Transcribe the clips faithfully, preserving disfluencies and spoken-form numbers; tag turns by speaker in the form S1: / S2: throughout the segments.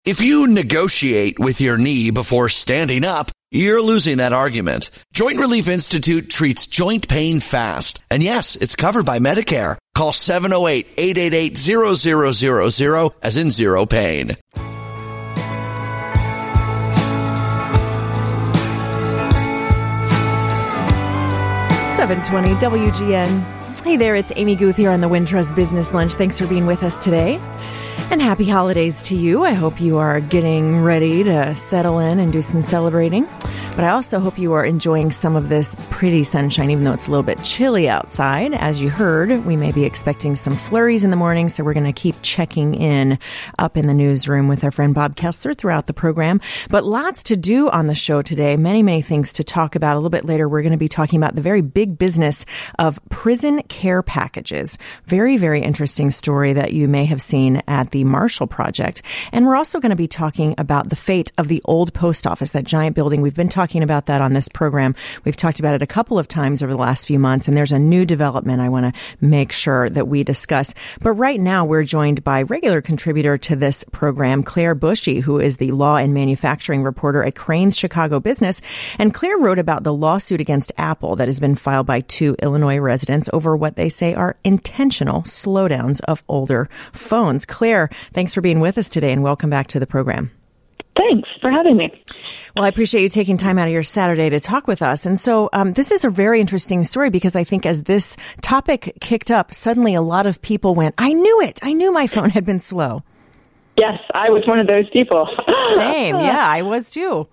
S1: If you negotiate with your knee before standing up, you're losing that argument. Joint Relief Institute treats joint pain fast. And yes, it's covered by Medicare. Call seven oh eight, eight eight eight, zero zero zero zero as in zero pain.
S2: seven twenty W G N. Hey there, it's Amy Guth here on the Wintrust Business Lunch. Thanks for being with us today. And happy holidays to you. I hope you are getting ready to settle in and do some celebrating. But I also hope you are enjoying some of this pretty sunshine, even though it's a little bit chilly outside. As you heard, we may be expecting some flurries in the morning, so we're going to keep checking in up in the newsroom with our friend Bob Kessler throughout the program. But lots to do on the show today. Many, many things to talk about. A little bit later, we're going to be talking about the very big business of prison care packages. Very, very interesting story that you may have seen at the Marshall Project. And we're also going to be talking about the fate of the old post office, that giant building. We've been talking about that on this program. We've talked about it a couple of times over the last few months, and there's a new development I want to make sure that we discuss. But right now, we're joined by regular contributor to this program, Claire Bushy, who is the law and manufacturing reporter at Crain's Chicago Business. And Claire wrote about the lawsuit against Apple that has been filed by two Illinois residents over what they say are intentional slowdowns of older phones. Claire, thanks for being with us today, and welcome back to the program.
S3: Thanks for having me.
S2: Well, I appreciate you taking time out of your Saturday to talk with us. And so um, this is a very interesting story because I think as this topic kicked up, suddenly a lot of people went, I knew it. I knew my phone had been slow.
S3: Yes, I was one of those people.
S2: Same. Yeah, I was too.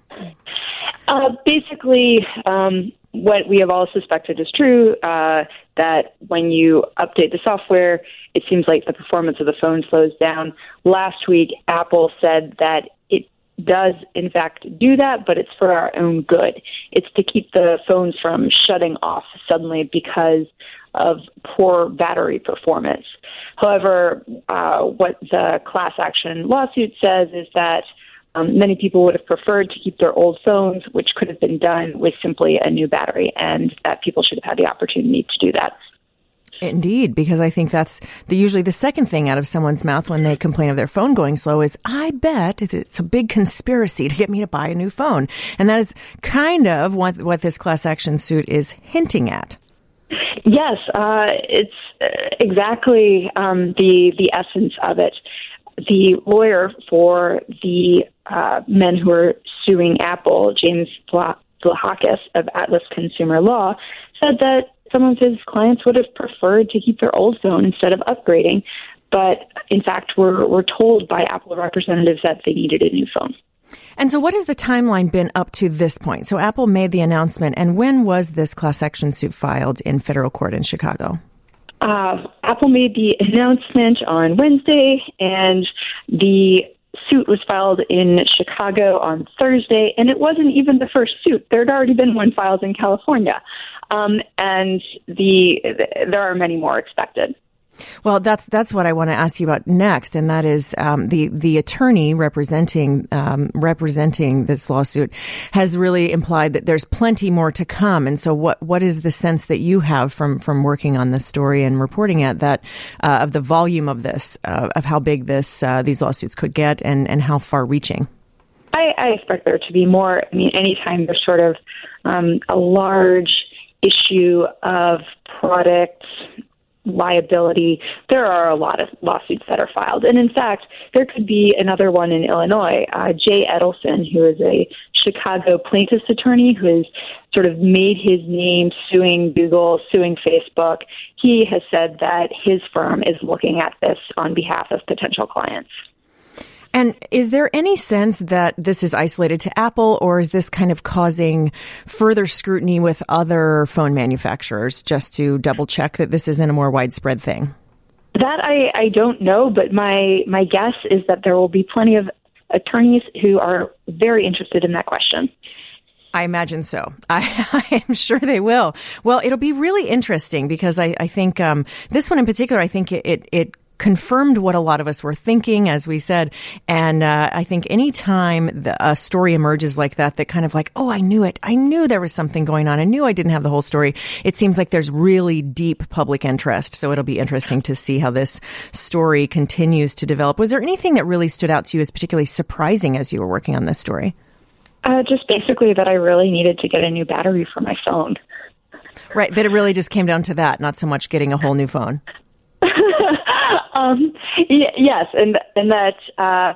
S3: Uh, basically, um, what we have all suspected is true, uh, that when you update the software, it seems like the performance of the phone slows down. Last week, Apple said that it does, in fact, do that, but it's for our own good. It's to keep the phones from shutting off suddenly because of poor battery performance. However, uh, what the class action lawsuit says is that Um, many people would have preferred to keep their old phones, which could have been done with simply a new battery, and that people should have had the opportunity to do that.
S2: Indeed, because I think that's the, usually the second thing out of someone's mouth when they complain of their phone going slow is, I bet it's a big conspiracy to get me to buy a new phone. And that is kind of what, what this class action suit is hinting at.
S3: Yes, uh, it's exactly um, the the essence of it. The lawyer for the uh, men who are suing Apple, James Vlahakis of Atlas Consumer Law, said that some of his clients would have preferred to keep their old phone instead of upgrading, but in fact were, were told by Apple representatives that they needed a new phone.
S2: And so what has the timeline been up to this point? So Apple made the announcement, and when was this class action suit filed in federal court in Chicago?
S3: Uh, Apple made the announcement on Wednesday, and the suit was filed in Chicago on Thursday, and it wasn't even the first suit. There had already been one filed in California, um, and the, the there are many more expected.
S2: Well, that's that's what I want to ask you about next, and that is um, the the attorney representing um, representing this lawsuit has really implied that there's plenty more to come. And so, what what is the sense that you have from from working on this story and reporting it that uh, of the volume of this, uh, of how big this uh, these lawsuits could get, and and how far reaching?
S3: I, I expect there to be more. I mean, anytime there's sort of um, a large issue of product liability, there are a lot of lawsuits that are filed. And in fact, there could be another one in Illinois. Uh, Jay Edelson, who is a Chicago plaintiff's attorney who has sort of made his name suing Google, suing Facebook, he has said that his firm is looking at this on behalf of potential clients.
S2: And is there any sense that this is isolated to Apple, or is this kind of causing further scrutiny with other phone manufacturers just to double check that this isn't a more widespread thing?
S3: That I, I don't know, but my, my guess is that there will be plenty of attorneys who are very interested in that question.
S2: I imagine so. I, I am sure they will. Well, it'll be really interesting because I, I think um, this one in particular, I think it, it, it confirmed what a lot of us were thinking, as we said. And uh, I think any time the, a story emerges like that, that kind of like, oh, I knew it. I knew there was something going on. I knew I didn't have the whole story. It seems like there's really deep public interest. So it'll be interesting to see how this story continues to develop. Was there anything that really stood out to you as particularly surprising as you were working on this story?
S3: Uh, just basically that I really needed to get a new battery for my phone.
S2: Right. That it really just came down to that, not so much getting a whole new phone.
S3: Um, y- yes, and and that uh,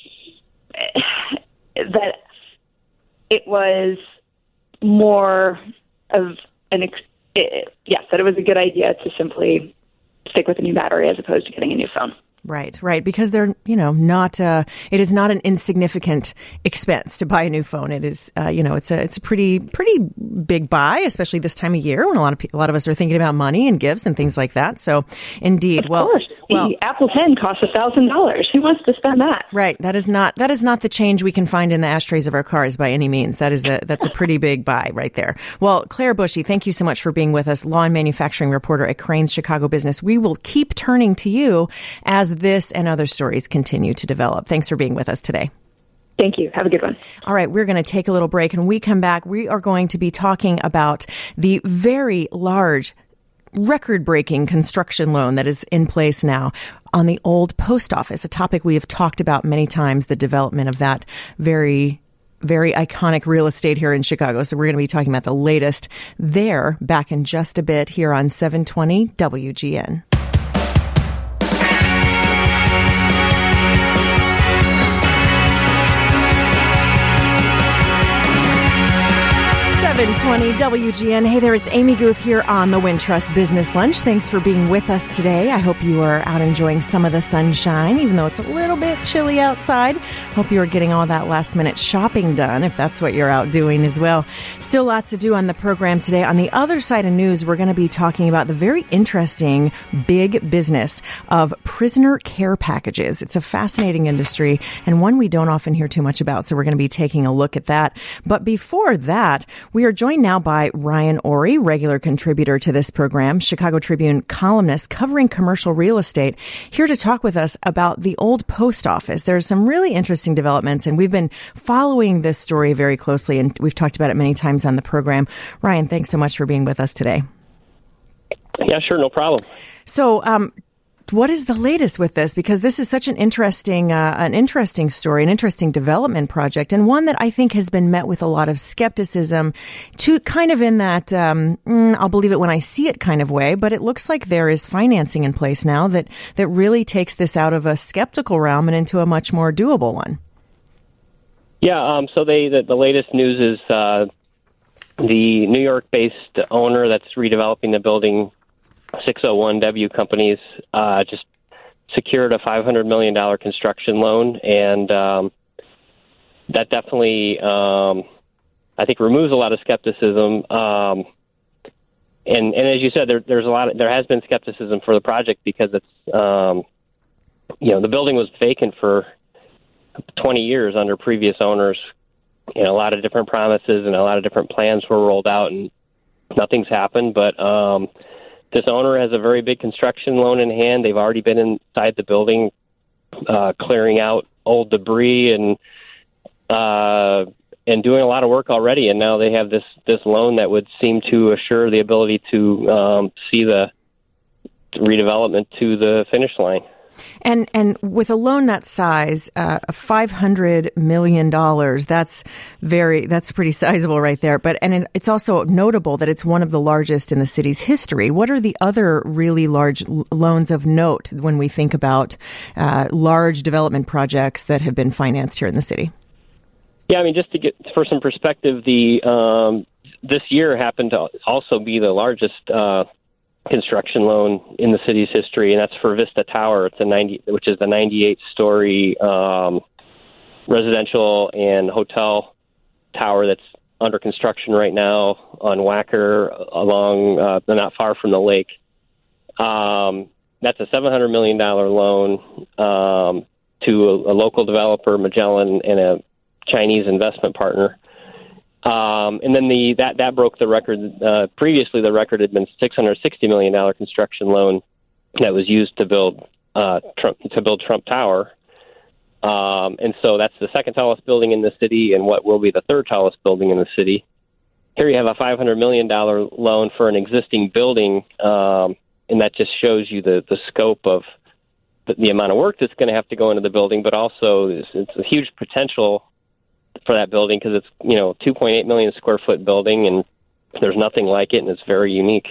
S3: that it was more of an ex- it, yes, that it was a good idea to simply stick with a new battery as opposed to getting a new phone.
S2: Right, right. Because they're, you know, not, uh, it is not an insignificant expense to buy a new phone. It is, uh, you know, it's a, it's a pretty, pretty big buy, especially this time of year when a lot of people, a lot of us are thinking about money and gifts and things like that. So indeed,
S3: of
S2: well,
S3: course.
S2: well,
S3: the Apple ten costs a thousand dollars. Who wants to spend that?
S2: Right. That is not, that is not the change we can find in the ashtrays of our cars by any means. That is a, that's a pretty big buy right there. Well, Claire Bushy, thank you so much for being with us, law and manufacturing reporter at Crain's Chicago Business. We will keep turning to you as this and other stories continue to develop. Thanks for being with us today.
S3: Thank you. Have a good one.
S2: All right. We're going to take a little break, and when we come back, we are going to be talking about the very large, record-breaking construction loan that is in place now on the old post office, a topic we have talked about many times, the development of that very very iconic real estate here in Chicago. So we're going to be talking about the latest there back in just a bit here on seven twenty W G N. seven twenty W G N. Hey there, it's Amy Guth here on the Wintrust Business Lunch. Thanks for being with us today. I hope you are out enjoying some of the sunshine, even though it's a little bit chilly outside. Hope you are getting all that last minute shopping done, if that's what you're out doing as well. Still lots to do on the program today. On the other side of news, we're going to be talking about the very interesting big business of prisoner care packages. It's a fascinating industry and one we don't often hear too much about, so we're going to be taking a look at that. But before that, we We are joined now by Ryan Orey, regular contributor to this program, Chicago Tribune columnist covering commercial real estate, here to talk with us about the old post office. There's some really interesting developments, and we've been following this story very closely, and we've talked about it many times on the program. Ryan, thanks so much for being with us today.
S4: Yeah, sure, no problem.
S2: So, um, what is the latest with this? Because this is such an interesting, uh, an interesting story, an interesting development project, and one that I think has been met with a lot of skepticism, to kind of in that um, mm, I'll believe it when I see it kind of way. But it looks like there is financing in place now that that really takes this out of a skeptical realm and into a much more doable one.
S4: Yeah. Um, so they the, the latest news is uh, the New York-based owner that's redeveloping the building, six oh one W Companies, uh, just secured a five hundred million dollars construction loan, and um, that definitely, um, I think, removes a lot of skepticism. Um, and, and as you said, there, there's a lot. Of, there has been skepticism for the project because it's, um, you know, the building was vacant for twenty years under previous owners. You know, a lot of different promises and a lot of different plans were rolled out, and nothing's happened. But um, this owner has a very big construction loan in hand. They've already been inside the building, uh, clearing out old debris and uh, and doing a lot of work already. And now they have this, this loan that would seem to assure the ability to um, see the redevelopment to the finish line.
S2: And and with a loan that size, uh, five hundred million dollars, that's very, that's pretty sizable right there. But, and it, it's also notable that it's one of the largest in the city's history. What are the other really large l- loans of note when we think about uh, large development projects that have been financed here in the city?
S4: Yeah, I mean, just to get for some perspective, the um, this year happened to also be the largest uh construction loan in the city's history, and that's for Vista Tower. It's a ninety, which is the ninety-eight story um, residential and hotel tower that's under construction right now on Wacker, along uh, not far from the lake. Um, that's a seven hundred million dollars loan um, to a, a local developer, Magellan, and a Chinese investment partner. Um, and then the that, that broke the record. Uh, previously, the record had been six hundred sixty million dollars construction loan that was used to build uh, Trump, to build Trump Tower. Um, and so that's the second tallest building in the city and what will be the third tallest building in the city. Here you have a five hundred million dollars loan for an existing building, um, and that just shows you the, the scope of the, the amount of work that's going to have to go into the building, but also it's, it's a huge potential for that building because it's, you know, two point eight million square foot building, and there's nothing like it, and it's very unique.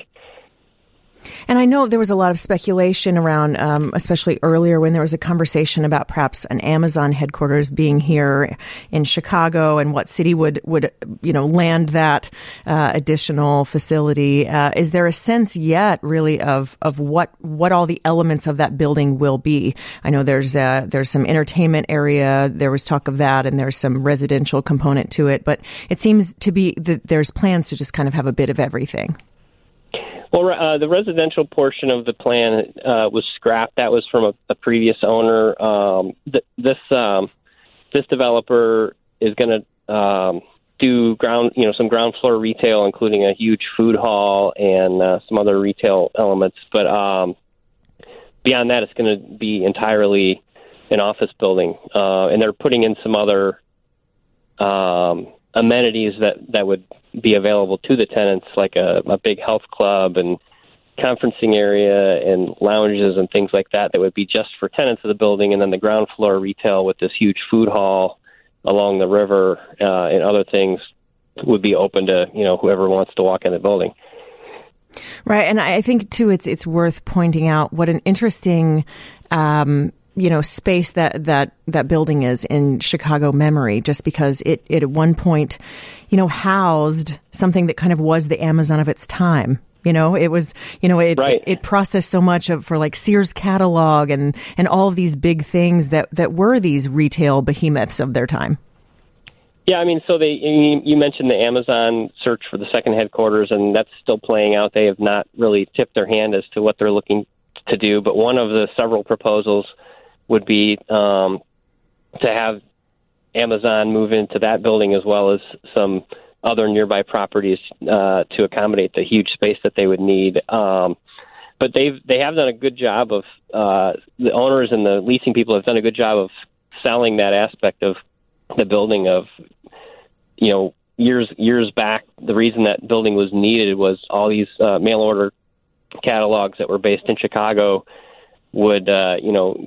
S2: And I know there was a lot of speculation around, um, especially earlier when there was a conversation about perhaps an Amazon headquarters being here in Chicago and what city would, would you know, land that uh, additional facility. Uh, is there a sense yet, really, of of what what all the elements of that building will be? I know there's uh, there's some entertainment area. There was talk of that, and there's some residential component to it. But it seems to be that there's plans to just kind of have a bit of everything.
S4: Well, uh, the residential portion of the plan uh, was scrapped. That was from a, a previous owner. Um, th- this um, this developer is going to um, do ground, you know, some ground floor retail, including a huge food hall and uh, some other retail elements. But um, beyond that, it's going to be entirely an office building, uh, and they're putting in some other um, amenities that, that would be available to the tenants, like a, a big health club and conferencing area and lounges and things like that that would be just for tenants of the building, and then the ground floor retail with this huge food hall along the river uh, and other things would be open to, you know, whoever wants to walk in the building.
S2: Right, and I think, too, it's it's worth pointing out what an interesting um you know, space that, that, that building is in Chicago memory, just because it, it at one point, you know, housed something that kind of was the Amazon of its time. You know, it was, you know, it,
S4: right.
S2: it, it processed so much of, for like Sears catalog and, and all of these big things that, that were these retail behemoths of their time.
S4: Yeah, I mean, so they, you mentioned the Amazon search for the second headquarters, and that's still playing out. They have not really tipped their hand as to what they're looking to do, but one of the several proposals would be um, to have Amazon move into that building as well as some other nearby properties uh, to accommodate the huge space that they would need. Um, but they've they have done a good job of uh, the owners and the leasing people have done a good job of selling that aspect of the building. Of you know years years back, the reason that building was needed was all these uh, mail order catalogs that were based in Chicago would uh, you know.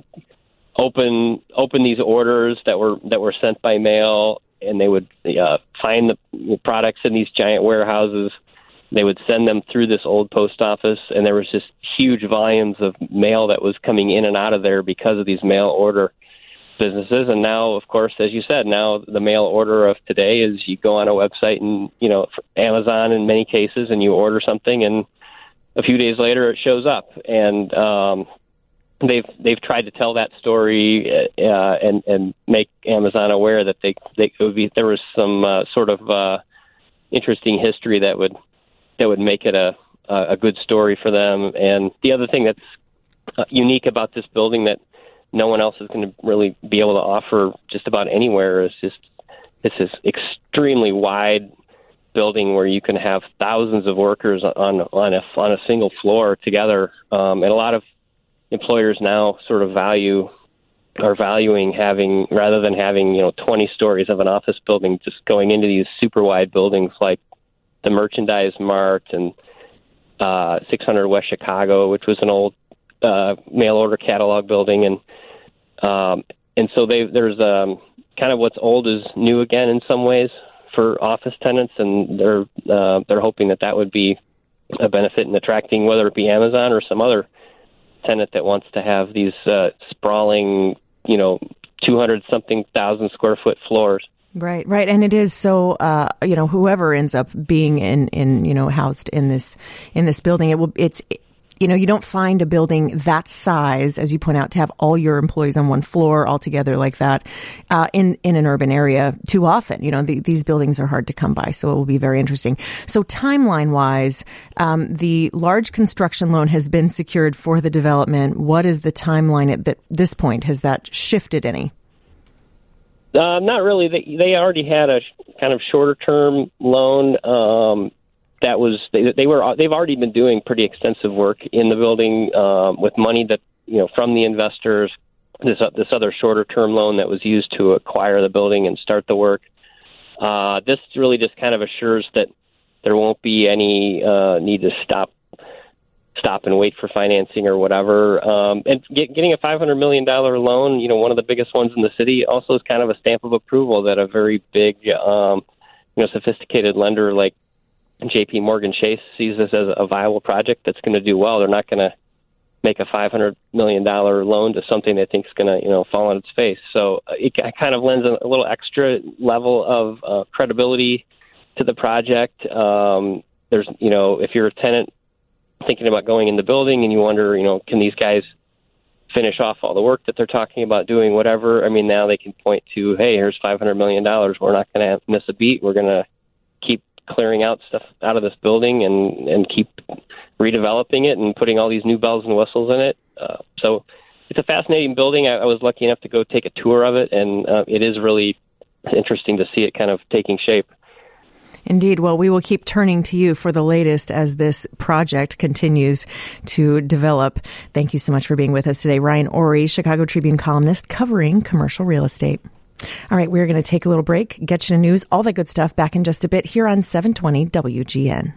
S4: open open these orders that were that were sent by mail, and they would uh, find the products in these giant warehouses. They would send them through this old post office, and there was just huge volumes of mail that was coming in and out of there because of these mail order businesses. And now, of course, as you said, now the mail order of today is you go on a website and, you know, Amazon in many cases, and you order something, and a few days later it shows up. And um They've they've tried to tell that story uh, and and make Amazon aware that they they it would be, there was some uh, sort of uh, interesting history that would that would make it a a good story for them. And the other thing that's uh, unique about this building that no one else is going to really be able to offer just about anywhere is just this is extremely wide building where you can have thousands of workers on on a on a single floor together, um, and a lot of employers now sort of value are valuing having, rather than having, you know, twenty stories of an office building, just going into these super wide buildings like the Merchandise Mart and uh, six hundred West Chicago, which was an old uh, mail order catalog building. And um, and so they, there's um, kind of what's old is new again in some ways for office tenants, and they're uh, they're hoping that that would be a benefit in attracting, whether it be Amazon or some other tenant that wants to have these uh, sprawling, you know, two hundred something thousand square foot floors.
S2: Right, right. And it is so, uh, you know, whoever ends up being in, in, you know, housed in this, in this building, it will, it's, you know, you don't find a building that size, as you point out, to have all your employees on one floor all together like that, uh, in, in an urban area too often. You know, the, these buildings are hard to come by, so it will be very interesting. So timeline wise, um, the large construction loan has been secured for the development. What is the timeline at that, this point? Has that shifted any?
S4: Uh, not really. They, they already had a kind of shorter term loan. Um, That was they, they were they've already been doing pretty extensive work in the building um, with money that you know, from the investors, this uh, this other shorter term loan that was used to acquire the building and start the work. Uh, this really just kind of assures that there won't be any uh, need to stop stop and wait for financing or whatever. Um, and get, getting a five hundred million dollars loan, you know, one of the biggest ones in the city, also is kind of a stamp of approval that a very big, um, you know, sophisticated lender like J P Morgan Chase sees this as a viable project that's going to do well. They're not going to make a five hundred million dollars loan to something they think is going to, you know, fall on its face. So it kind of lends a little extra level of uh, credibility to the project. Um, there's, you know, if you're a tenant thinking about going in the building and you wonder, you know, can these guys finish off all the work that they're talking about doing, whatever. I mean, now they can point to, hey, here's five hundred million dollars. We're not going to miss a beat. We're going to keep clearing out stuff out of this building and, and keep redeveloping it and putting all these new bells and whistles in it. Uh, so it's a fascinating building. I, I was lucky enough to go take a tour of it, and uh, it is really interesting to see it kind of taking shape.
S2: Indeed. Well, we will keep turning to you for the latest as this project continues to develop. Thank you so much for being with us today. Ryan Orey, Chicago Tribune columnist covering commercial real estate. All right, we're going to take a little break, get you to news, all that good stuff back in just a bit here on seven twenty W G N.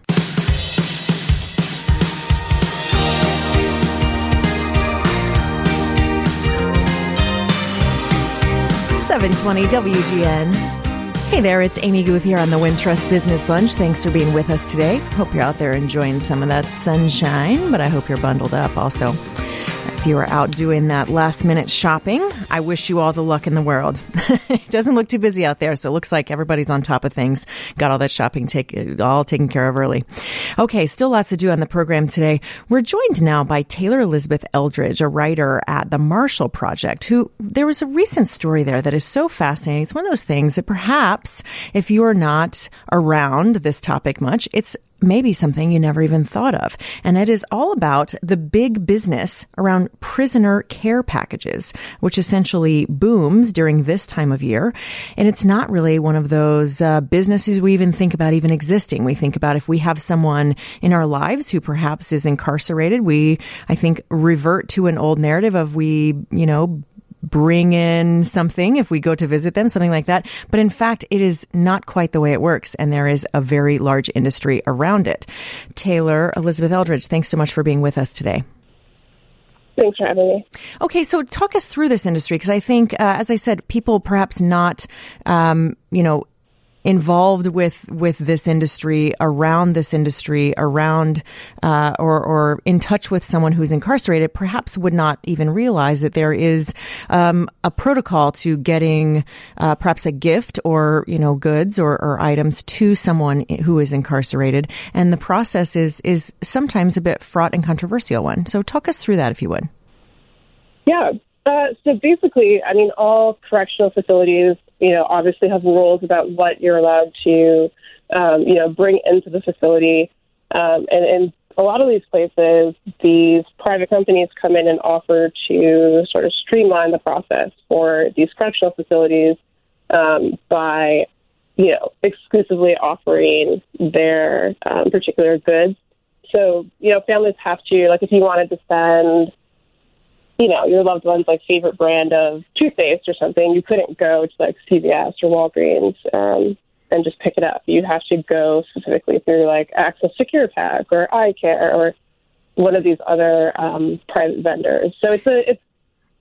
S2: seven twenty W G N. Hey there, it's Amy Guth here on the Wintrust Business Lunch. Thanks for being with us today. Hope you're out there enjoying some of that sunshine, but I hope you're bundled up also. If you are out doing that last minute shopping, I wish you all the luck in the world. It doesn't look too busy out there, so it looks like everybody's on top of things. Got all that shopping take, all taken care of early. Okay, still lots to do on the program today. We're joined now by Taylor Elizabeth Eldridge, a writer at the Marshall Project, who there was a recent story there that is so fascinating. It's one of those things that perhaps if you are not around this topic much, it's maybe something you never even thought of. And it is all about the big business around prisoner care packages, which essentially booms during this time of year. And it's not really one of those uh, businesses we even think about even existing. We think about if we have someone in our lives who perhaps is incarcerated, we, I think, revert to an old narrative of we, you know, bring in something if we go to visit them, something like that. But in fact, it is not quite the way it works, and there is a very large industry around it. Taylor Elizabeth Eldridge, thanks so much for being with us today.
S5: Thanks for having me.
S2: Okay, so talk us through this industry, because I think, uh, as I said, people perhaps not, um, you know, involved with with this industry, around this industry, around uh, or or in touch with someone who's incarcerated, perhaps would not even realize that there is um, a protocol to getting uh, perhaps a gift or you know goods or, or items to someone who is incarcerated, and the process is is sometimes a bit fraught and controversial one. So talk us through that, if you would.
S5: Yeah. Uh, so basically, I mean, all correctional facilities, you know, obviously have rules about what you're allowed to, um, you know, bring into the facility. Um, and in a lot of these places, these private companies come in and offer to sort of streamline the process for these correctional facilities um, by, you know, exclusively offering their um, particular goods. So, you know, families have to, like, if you wanted to send, you know, your loved one's like favorite brand of toothpaste or something, you couldn't go to like C V S or Walgreens um, and just pick it up. You'd have to go specifically through like Access Secure Pack or Eye Care or one of these other um, private vendors. So it's a, it's,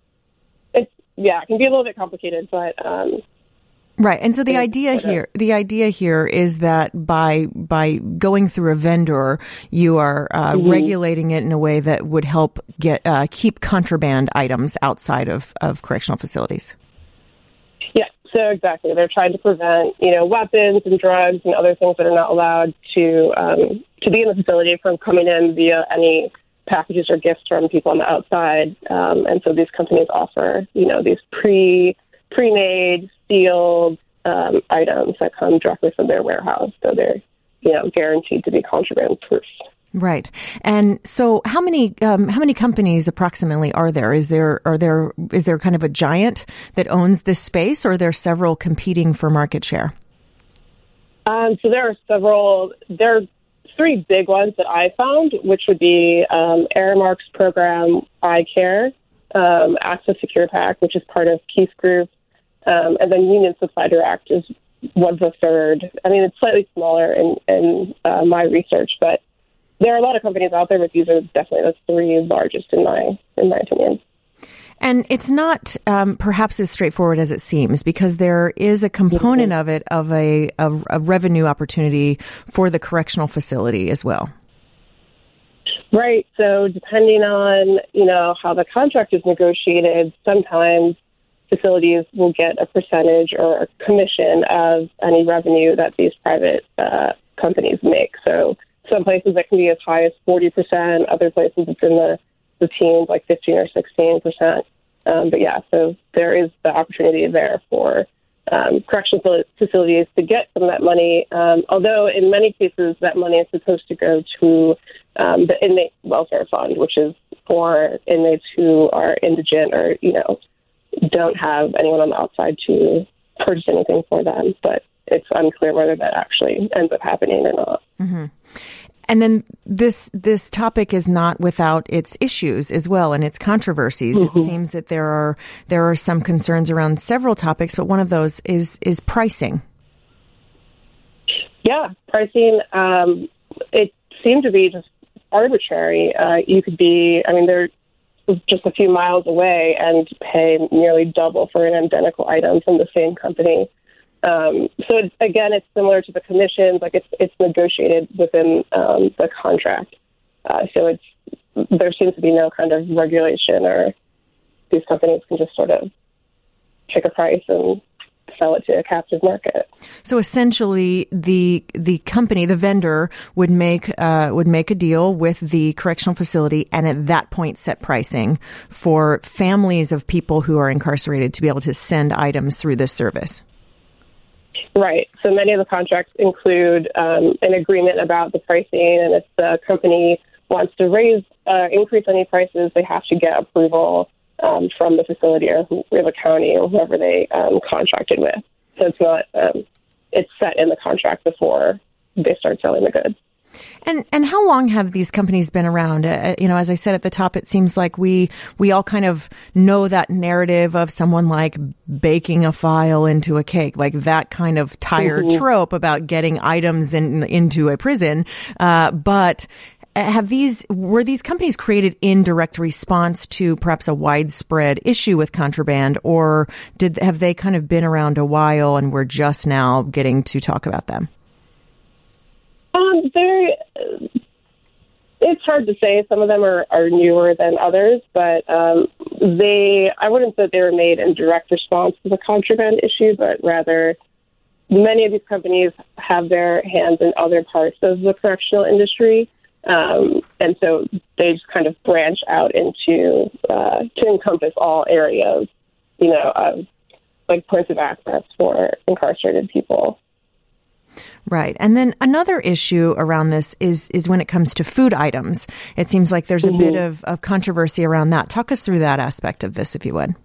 S5: it's, yeah, it can be a little bit complicated, but um,
S2: right. And so the idea here, the idea here is that by by going through a vendor, you are uh, mm-hmm. regulating it in a way that would help get uh, keep contraband items outside of, of correctional facilities.
S5: Yeah. So exactly, they're trying to prevent you know weapons and drugs and other things that are not allowed to um, to be in the facility from coming in via any packages or gifts from people on the outside. Um, and so these companies offer you know these pre pre-made sealed um, items that come directly from their warehouse, so they're, you know, guaranteed to be contraband-proof.
S2: Right. And so, how many um, how many companies approximately are there? Is there are there is there kind of a giant that owns this space, or are there several competing for market share?
S5: Um, so there are several. There are three big ones that I found, which would be um, Aramark's program, Eye Care, um, Access Secure PAC, which is part of Keith Group, um, and then Union Supply Direct is was the third. I mean, it's slightly smaller in, in uh, my research, but there are a lot of companies out there, but these are definitely the three largest in my in my opinion.
S2: And it's not um, perhaps as straightforward as it seems, because there is a component mm-hmm. of it of a, a, a revenue opportunity for the correctional facility as well.
S5: Right. So depending on, you know, how the contract is negotiated, sometimes facilities will get a percentage or a commission of any revenue that these private uh, companies make. So some places that can be as high as forty percent, other places it's in the the teens, like fifteen or sixteen percent. Um, but yeah, so there is the opportunity there for um, correctional facilities to get some of that money. Um, although in many cases that money is supposed to go to um, the inmate welfare fund, which is for inmates who are indigent or, you know, don't have anyone on the outside to purchase anything for them. But it's unclear whether that actually ends up happening or not.
S2: Mm-hmm. And then this this topic is not without its issues as well and its controversies. Mm-hmm. It seems that there are there are some concerns around several topics, but one of those is is pricing.
S5: Yeah, pricing. Um, it seemed to be just arbitrary. Uh, you could be, I mean, they're just a few miles away and pay nearly double for an identical item from the same company. Um, so it, again, it's similar to the commissions, like it's it's negotiated within um, the contract. Uh, so it's there seems to be no kind of regulation, or these companies can just sort of pick a price and sell it to a captive market.
S2: So essentially, the the company, the vendor, would make uh, would make a deal with the correctional facility, and at that point, set pricing for families of people who are incarcerated to be able to send items through this service.
S5: Right. So many of the contracts include um, an agreement about the pricing, and if the company wants to raise, uh, increase any prices, they have to get approval um, from the facility or, who, or the county or whoever they um, contracted with. So it's not, um, it's set in the contract before they start selling the goods.
S2: And and how long have these companies been around? Uh, you know, as I said at the top, it seems like we we all kind of know that narrative of someone like baking a file into a cake, like that kind of tired mm-hmm. trope about getting items in, into a prison. Uh, but have these were these companies created in direct response to perhaps a widespread issue with contraband, or did have they kind of been around a while and we're just now getting to talk about them?
S5: Um, they're, it's hard to say. Some of them are, are newer than others, but um, they, I wouldn't say they were made in direct response to the contraband issue, but rather many of these companies have their hands in other parts of the correctional industry. Um, and so they just kind of branch out into, uh, to encompass all areas, you know, of like points of access for incarcerated people.
S2: Right. And then another issue around this is is when it comes to food items. It seems like there's a mm-hmm. bit of, of controversy around that. Talk us through that aspect of this, if you would.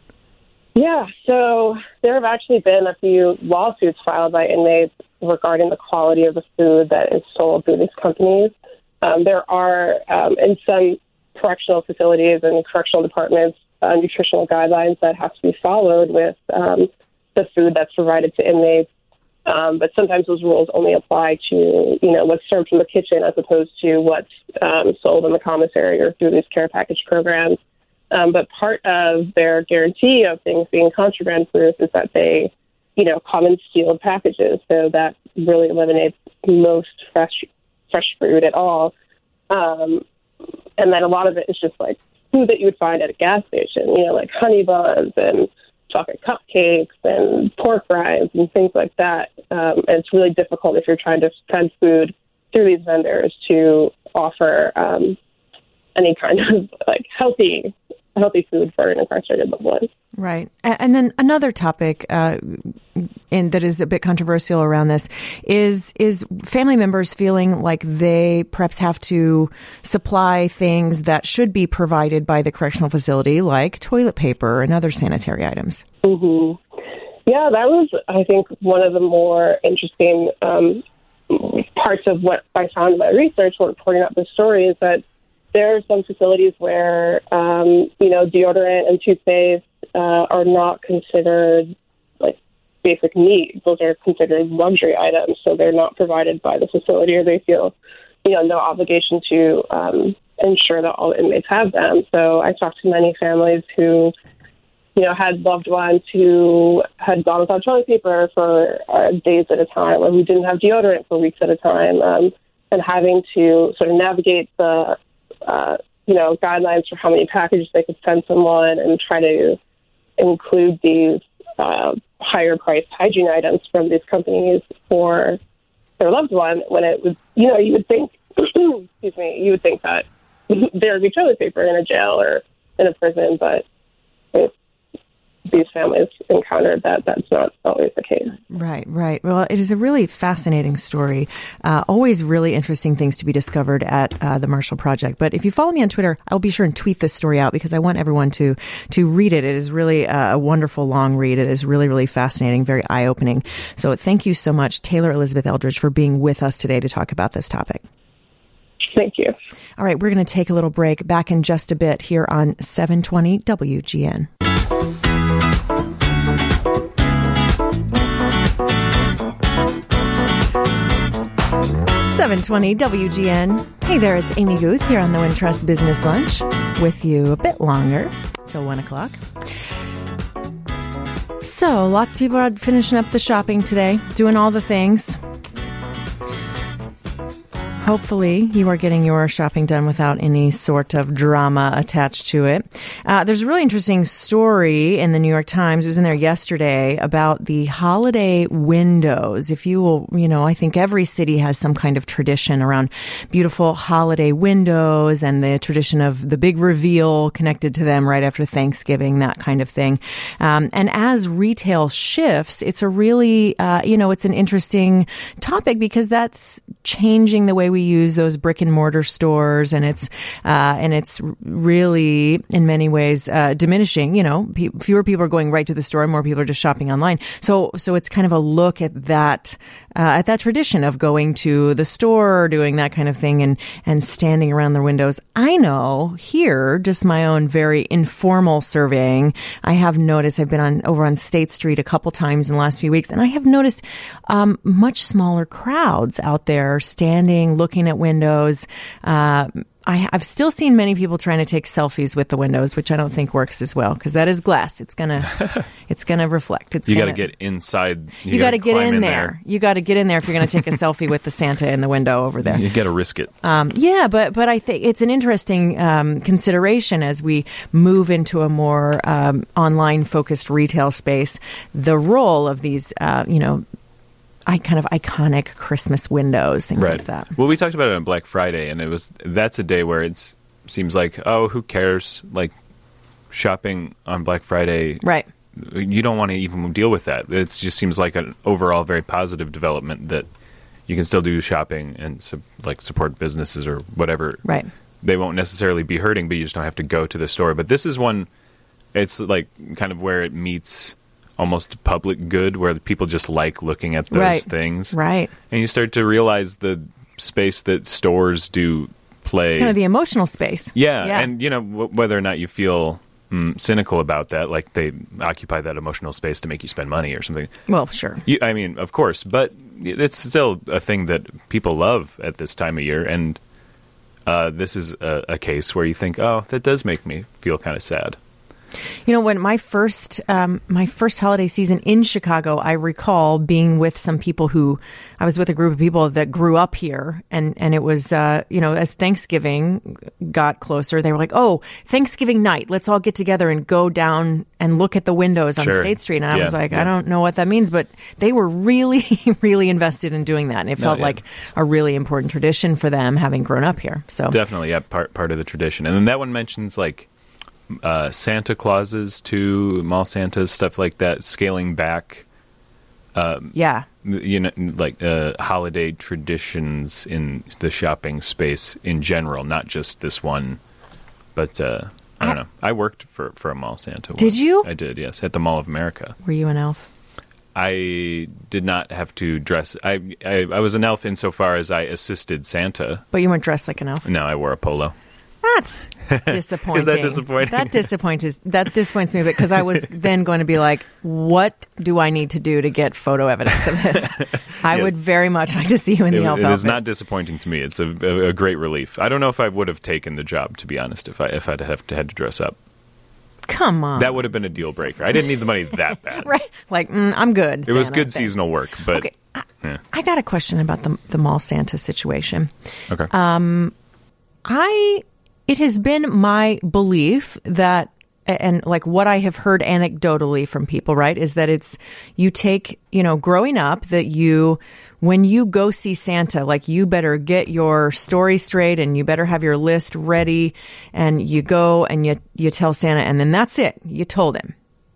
S5: Yeah. So there have actually been a few lawsuits filed by inmates regarding the quality of the food that is sold through these companies. Um, there are, um, in some correctional facilities and correctional departments, uh, nutritional guidelines that have to be followed with um, the food that's provided to inmates. Um, but sometimes those rules only apply to, you know, what's served from the kitchen as opposed to what's um, sold in the commissary or through these care package programs. Um, but part of their guarantee of things being contraband proof is that they, you know, come in sealed packages. So that really eliminates most fresh fresh food at all. Um, and then a lot of it is just like food that you would find at a gas station, you know, like honey buns and chocolate cupcakes and pork rinds and things like that. Um, and it's really difficult if you're trying to send food through these vendors to offer um, any kind of like healthy, healthy food for an incarcerated loved one.
S2: Right. And then another topic uh, in, that is a bit controversial around this is is family members feeling like they perhaps have to supply things that should be provided by the correctional facility, like toilet paper and other sanitary items.
S5: Mm-hmm. Yeah, that was, I think, one of the more interesting um, parts of what I found in my research when reporting out this story is that there are some facilities where, um, you know, deodorant and toothpaste uh, are not considered like basic needs. Those are considered luxury items, so they're not provided by the facility, or they feel, you know, no obligation to um, ensure that all inmates have them. So I talked to many families who, you know, had loved ones who had gone without toilet paper for uh, days at a time, or who didn't have deodorant for weeks at a time, um, and having to sort of navigate the, uh, you know, guidelines for how many packages they could send someone and try to include these uh, higher-priced hygiene items from these companies for their loved one, when it was, you know, you would think, excuse me, you would think that there would be toilet paper in a jail or in a prison, but if these families encountered that, that's not always the case.
S2: Right, right. Well, it is a really fascinating story. Uh, always really interesting things to be discovered at uh, the Marshall Project. But if you follow me on Twitter, I'll be sure and tweet this story out because I want everyone to to read it. It is really a, a wonderful long read. It is really, really fascinating, very eye-opening. So thank you so much, Taylor Elizabeth Eldridge, for being with us today to talk about this topic.
S5: Thank you.
S2: All right, we're going to take a little break. Back in just a bit here on seven twenty W G N. seven twenty W G N. Hey there, it's Amy Guth here on the Wintrust Business Lunch with you a bit longer, till one o'clock. So, lots of people are finishing up the shopping today, doing all the things. Hopefully, you are getting your shopping done without any sort of drama attached to it. Uh, there's a really interesting story in the New York Times. It was in there yesterday about the holiday windows. If you will, you know, I think every city has some kind of tradition around beautiful holiday windows and the tradition of the big reveal connected to them right after Thanksgiving, that kind of thing. Um, and as retail shifts, it's a really, uh, you know, it's an interesting topic because that's changing the way we use those brick and mortar stores, and it's uh, and it's really in many ways uh, diminishing. You know, pe- fewer people are going right to the store, and more people are just shopping online. So, so it's kind of a look at that uh, at that tradition of going to the store, doing that kind of thing, and and standing around the windows. I know here, just my own very informal surveying, I have noticed. I've been on over on State Street a couple times in the last few weeks, and I have noticed um, much smaller crowds out there standing, looking at windows. Uh, I, I've still seen many people trying to take selfies with the windows, which I don't think works as well because that is glass. It's gonna, it's gonna reflect. It's
S6: you
S2: got
S6: to get inside.
S2: You, you got to get in, in there. there. You got to get in there if you're going to take a selfie with the Santa in the window over there.
S6: You got to risk it.
S2: Um, yeah, but but I think it's an interesting um, consideration as we move into a more um, online focused retail space. The role of these, uh, you know. I kind of iconic Christmas windows, things
S6: right.
S2: like that.
S6: Well, we talked about it on Black Friday, and it was that's a day where it seems like, oh, who cares? Like shopping on Black Friday,
S2: right?
S6: You don't want to even deal with that. It just seems like an overall very positive development that you can still do shopping and su- like support businesses or whatever.
S2: Right.
S6: They won't necessarily be hurting, but you just don't have to go to the store. But this is one. It's like kind of where it meets almost public good, where people just like looking at those
S2: right.
S6: things.
S2: Right.
S6: And you start to realize the space that stores do play.
S2: Kind of the emotional space.
S6: Yeah.
S2: yeah.
S6: And, you know, w- whether or not you feel mm, cynical about that, like they occupy that emotional space to make you spend money or something.
S2: Well, sure.
S6: You, I mean, of course. But it's still a thing that people love at this time of year. And uh, this is a, a case where you think, oh, that does make me feel kind of sad.
S2: You know, when my first um, my first holiday season in Chicago, I recall being with some people who I was with a group of people that grew up here, and and it was uh, you know, as Thanksgiving got closer, they were like, "Oh, Thanksgiving night, let's all get together and go down and look at the windows on
S6: sure.
S2: State Street." And I
S6: yeah,
S2: was like,
S6: yeah.
S2: "I don't know what that means," but they were really, really invested in doing that, and it felt
S6: no, yeah.
S2: like a really important tradition for them, having grown up here. So
S6: definitely, yeah, part part of the tradition. And then that one mentions like. Uh, Santa Clauses too, mall Santas, stuff like that, scaling back. Um,
S2: yeah,
S6: you know, like uh, holiday traditions in the shopping space in general, not just this one. But uh, I don't I, know. I worked for for a mall Santa.
S2: Did
S6: once.
S2: you?
S6: I did. Yes, at the Mall of America.
S2: Were you an elf?
S6: I did not have to dress. I, I I was an elf insofar as I assisted Santa.
S2: But you weren't dressed like an elf.
S6: No, I wore a polo.
S2: That's disappointing.
S6: Is that disappointing?
S2: That disappoints that disappoints me because I was then going to be like, what do I need to do to get photo evidence of this? I
S6: Yes.
S2: would very much like to see you in
S6: It,
S2: the elf
S6: it is
S2: outfit.
S6: not disappointing to me. It's a, a, a great relief. I don't know if I would have taken the job, to be honest, if I if I'd have to, had to dress up.
S2: Come on.
S6: That would have been a deal breaker. I didn't need the money that bad.
S2: Right? Like, mm, I'm good.
S6: It was
S2: Santa,
S6: good
S2: thanks.
S6: seasonal work, but
S2: Okay. I,
S6: yeah.
S2: I got a question about the, the mall Santa situation.
S6: Okay.
S2: I it has been my belief that and like what I have heard anecdotally from people, right, is that it's you take, you know, growing up that you when you go see Santa, like you better get your story straight and you better have your list ready and you go and you you tell Santa and then that's it. You told him.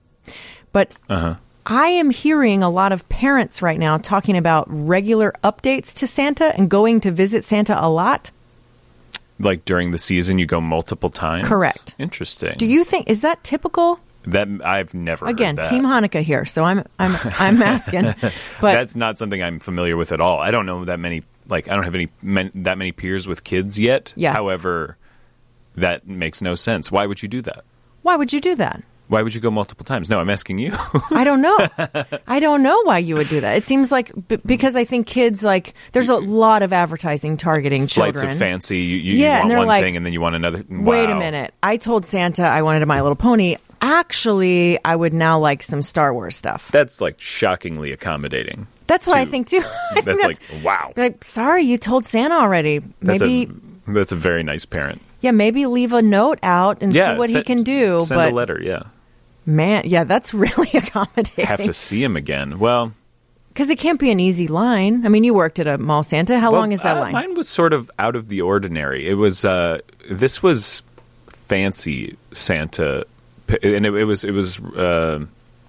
S2: But
S6: Uh-huh.
S2: I am hearing a lot of parents right now talking about regular updates to Santa and going to visit Santa a lot.
S6: Like during the season, you go multiple times?
S2: Correct.
S6: Interesting.
S2: Do you think is that typical?
S6: That I've never
S2: Again,
S6: heard that.
S2: Team Hanukkah here, so I'm I'm I'm asking. But
S6: That's not something I'm familiar with at all. I don't know that many. Like I don't have any men, that many peers with kids yet.
S2: Yeah.
S6: However, that makes no sense. Why would you do that?
S2: why would you do that?
S6: Why would you go multiple times? No, I'm asking you.
S2: I don't know. I don't know why you would do that. It seems like b- because I think kids like there's a lot of advertising targeting children.
S6: Flights of fancy. You, you,
S2: Yeah,
S6: you
S2: and
S6: want
S2: they're
S6: one
S2: like,
S6: thing and then you want another.
S2: Wait a
S6: Wow.
S2: minute. I told Santa I wanted a My Little Pony. Actually, I would now like some Star Wars stuff.
S6: That's like shockingly accommodating.
S2: That's what I
S6: to-
S2: think too. I think
S6: That's like wow.
S2: like sorry, you told Santa already.
S6: That's
S2: Maybe
S6: a, that's a very nice parent.
S2: yeah, maybe leave a note out and
S6: Yeah,
S2: see what he
S6: send-
S2: can do.
S6: Send
S2: but
S6: a letter. Yeah.
S2: man, yeah, that's really accommodating.
S6: Have to see him again. Well.
S2: Because it can't be an easy line. I mean, you worked at a mall Santa. How
S6: Well,
S2: long is that
S6: uh,
S2: line?
S6: Mine was sort of out of the ordinary. It was uh, this was fancy Santa, and it, it was it was. Uh,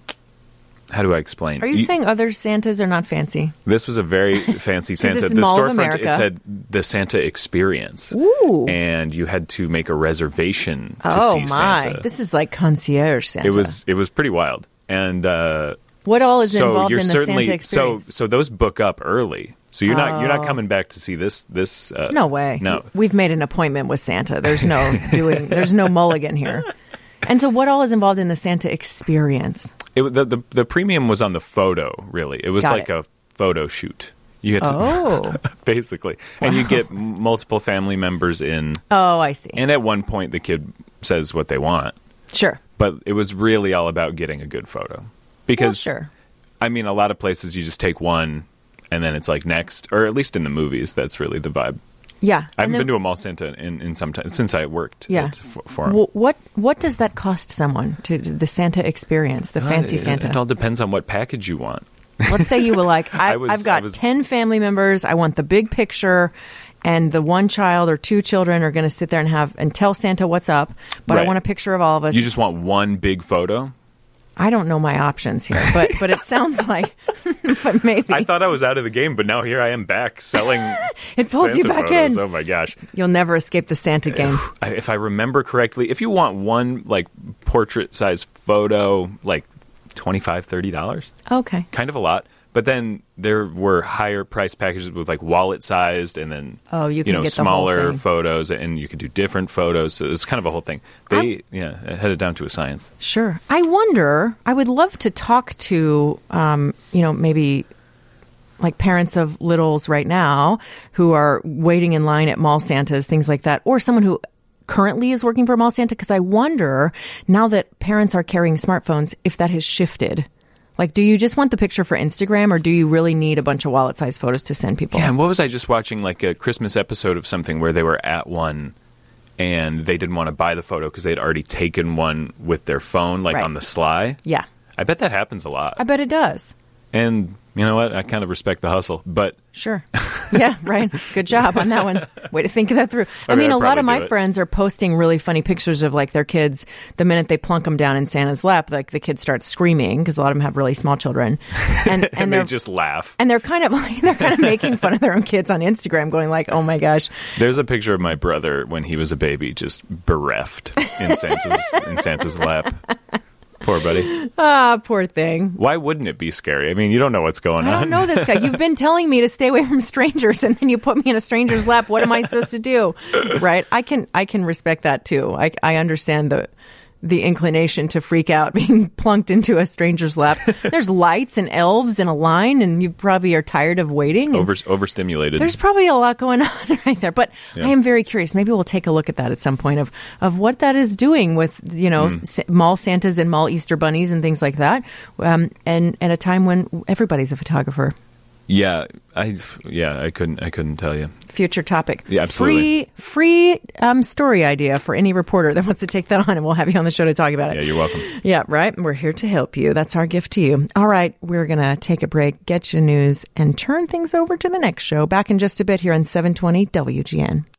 S6: how do I explain?
S2: Are you, saying other Santas are not fancy?
S6: This was a very fancy Santa.
S2: this is
S6: The
S2: Mall of
S6: storefront
S2: America.
S6: it said the Santa Experience,
S2: Ooh.
S6: and you had to make a reservation to
S2: Oh
S6: see
S2: my!
S6: Santa.
S2: This is like concierge Santa.
S6: It was it was pretty wild, and uh,
S2: What all is
S6: so
S2: involved
S6: you're
S2: in the
S6: certainly,
S2: Santa experience?
S6: So so those book up early. So you're not you're
S2: Oh.
S6: not coming back to see this this. Uh,
S2: No way.
S6: No.
S2: We've made an appointment with Santa. There's no doing. There's no mulligan here. And so, what all is involved in the Santa experience?
S6: It, the, the the premium was on the photo. Really, it was
S2: Got
S6: like
S2: it.
S6: a photo shoot. You had to,
S2: Oh,
S6: basically, and you get m- multiple family members in.
S2: oh, I see.
S6: And at one point, the kid says what they want,
S2: Sure.
S6: but it was really all about getting a good photo. Because
S2: Well, sure.
S6: I mean, a lot of places you just take one, and then it's like next, or at least in the movies, that's really the vibe.
S2: Yeah.
S6: I
S2: And
S6: haven't
S2: then-
S6: been to a mall Santa in, in some time since I worked.
S2: Yeah.
S6: At, for, for 'em.
S2: Wh- What what does that cost someone to the Santa experience, the fancy
S6: Uh, it,
S2: Santa?
S6: It all depends on what package you want.
S2: Let's say you were like, I,
S6: I was-
S2: I've got
S6: I was-
S2: ten family members. I want the big picture, and the one child or two children are going to sit there and have and tell Santa what's up. But I
S6: Right.
S2: want a picture of all of us.
S6: You just want one big photo.
S2: I don't know my options here, but but it sounds like, but maybe
S6: I thought I was out of the game, but now here I am back selling.
S2: it pulls you
S6: Santa
S2: back
S6: photos.
S2: in.
S6: Oh my gosh!
S2: You'll never escape the Santa game.
S6: I- If I remember correctly, if you want one like portrait size photo, like twenty-five, thirty dollars,
S2: Okay.
S6: kind of a lot. But then there were higher price packages with like wallet sized, and then
S2: Oh, you can
S6: know
S2: get the whole
S6: smaller
S2: thing.
S6: photos, and you could do different photos. So it's kind of a whole thing. They yeah, it had it down to a science.
S2: Sure. I wonder, I would love to talk to, um, you know, maybe like parents of littles right now who are waiting in line at mall Santas, things like that, or someone who currently is working for a mall Santa, because I wonder now that parents are carrying smartphones, if that has shifted. Like, do you just want the picture for Instagram, or do you really need a bunch of wallet-sized photos to send people?
S6: Yeah, and what was I just watching? Like a Christmas episode of something where they were at one and they didn't want to buy the photo because they'd already taken one with their phone, like
S2: Right.
S6: on the sly.
S2: Yeah.
S6: I bet that happens a lot.
S2: I bet it does.
S6: And you know what? I kind of respect the hustle, but
S2: Sure. Yeah, right. Good job on that one. Way to think that through. I
S6: Okay,
S2: mean,
S6: I'd
S2: a lot
S6: probably
S2: of my
S6: do it.
S2: friends are posting really funny pictures of like their kids. The minute they plunk them down in Santa's lap, like the kids start screaming because a lot of them have really small children, and and,
S6: and
S2: they're
S6: they just laugh.
S2: and they're kind of like they're kind of making fun of their own kids on Instagram, going like, "Oh my gosh."
S6: There's a picture of my brother when he was a baby, just bereft in Santa's in Santa's lap. Poor buddy.
S2: Ah, poor thing.
S6: Why wouldn't it be scary? I mean, you don't know what's going
S2: I
S6: on.
S2: don't know this guy. You've been telling me to stay away from strangers, and then you put me in a stranger's lap. What am I supposed to do? Right? I can I can respect that too. I I understand the the inclination to freak out being plunked into a stranger's lap. There's lights and elves in a line, and you probably are tired of waiting.
S6: Over overstimulated.
S2: There's probably a lot going on right there. But
S6: Yeah.
S2: I am very curious. Maybe we'll take a look at that at some point of, of what that is doing with, you know,
S6: Mm.
S2: s- mall Santas and mall Easter bunnies and things like that. Um, and at a time when everybody's a photographer.
S6: Yeah, I yeah, I couldn't I couldn't tell you.
S2: Future topic.
S6: Yeah, absolutely.
S2: Free, free um, story idea for any reporter that wants to take that on, and we'll have you on the show to talk about it.
S6: Yeah, you're welcome.
S2: Yeah, right. We're here to help you. That's our gift to you. All right, we're going to take a break, get you news, and turn things over to the next show. Back in just a bit here on seven twenty W G N.